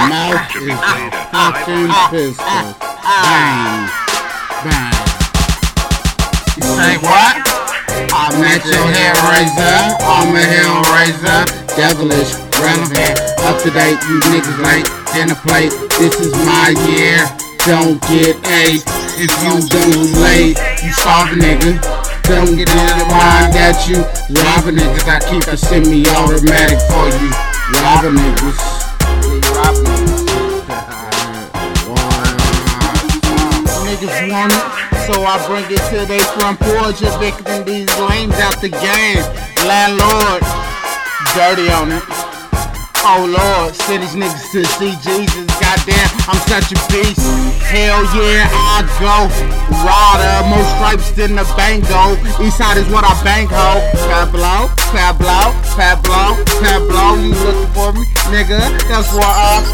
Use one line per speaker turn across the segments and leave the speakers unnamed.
mouth is a fucking pistol. Bang. Bang. You say what? I'm at your hair razor. I'm a hell raiser. Devilish, relevant, up to date. You niggas late. Dinner plate. This is my year. Don't get A. If you done late, you starve a nigga. Don't get in the mind that you robbing niggas. I keep a semi-automatic for you. Robbing niggas. Robbing niggas. Niggas want it, so I bring it to their front porch, evicting these lames out the game. Landlord, dirty on it. Oh Lord, send these niggas to see Jesus. Goddamn, I'm such a beast. Hell yeah, I go. Rider, more stripes than the bango. Eastside is what I bang ho. Pablo, Pablo, Pablo, Pablo. You looking for me, nigga? That's what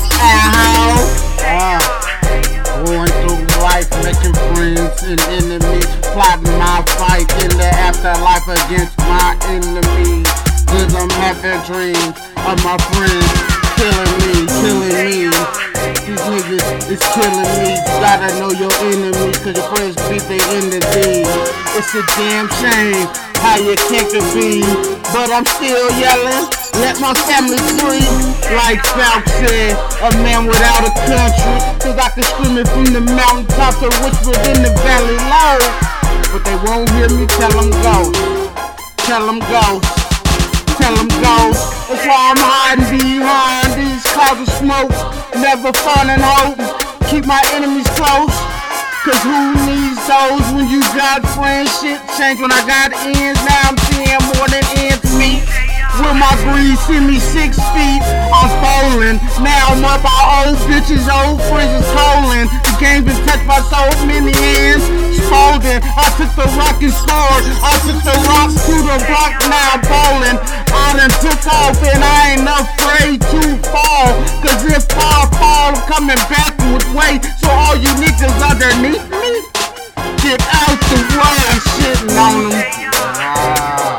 going through life, making friends and enemies, plotting my fight in the afterlife against my enemies. Cause I'm having dreams of my friends killing me. These niggas is killing me. You gotta know your enemies, cause your friends beat their enemies. It's a damn shame how you can't compete, but I'm still yelling, let my family free. Like Falk said, a man without a country. Cause I can scream it from the mountaintops or whisper it in the valley low. But they won't hear me, tell them go. Tell them go. Tell them go. That's why I'm hiding behind these clouds of smoke. Never finding hope. Keep my enemies close. Cause who needs those when you got friends? Shit changed when I got ends. Now I'm seeing more than ends meet. With my greed, see me 6 feet. I'm falling. Now I'm up our old bitches, old friends is calling. The game been touched by so many hands. Folding. I took the rock and scored. I took the rocks to the block, now I'm bowling. I done took off and I ain't afraid to fall. Cause if I fall, I'm coming back with weight. So all you niggas underneath me, get out the way. I'm shitting on them.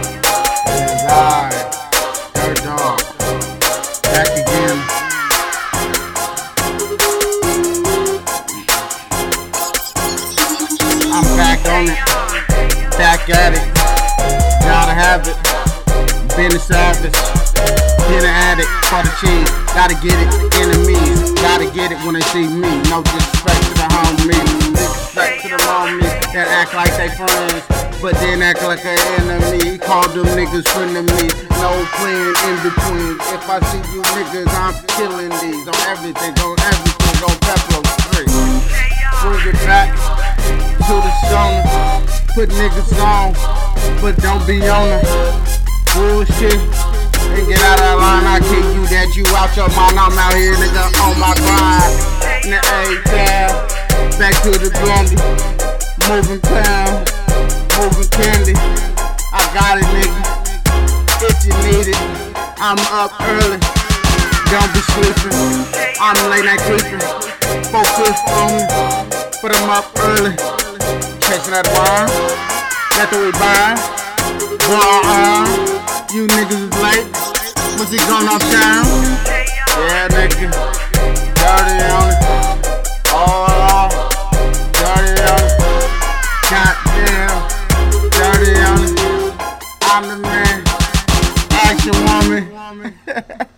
Third dog. Back again. I'm back on it, back at it, gotta have it, been a savage, been an addict for the cheese, gotta get it, enemies, gotta get it when they see me, no disrespect to the homies, disrespect to the homies that act like they friends, but then act like an enemy, call them niggas frenemies, no playing in between, if I see you niggas, I'm killing these, on everything, on Peplo Street, bring it back to the zone, put niggas on, but don't be on the bullshit and get out of line. I kick you that you out your mind. I'm out here, nigga, on my grind. In the A-Town, back to the blondie, moving pound, moving candy. I got it, nigga. If you need it, I'm up early. Don't be sleeping. I'm late night creeping. Focus on me, but I'm up early. Chasing that wine, that's what we buy. You niggas is late. What's he going off town? Yeah, nigga. Dirty on it. Oh, dirty on it. Goddamn, dirty on it. I'm the man. Action woman.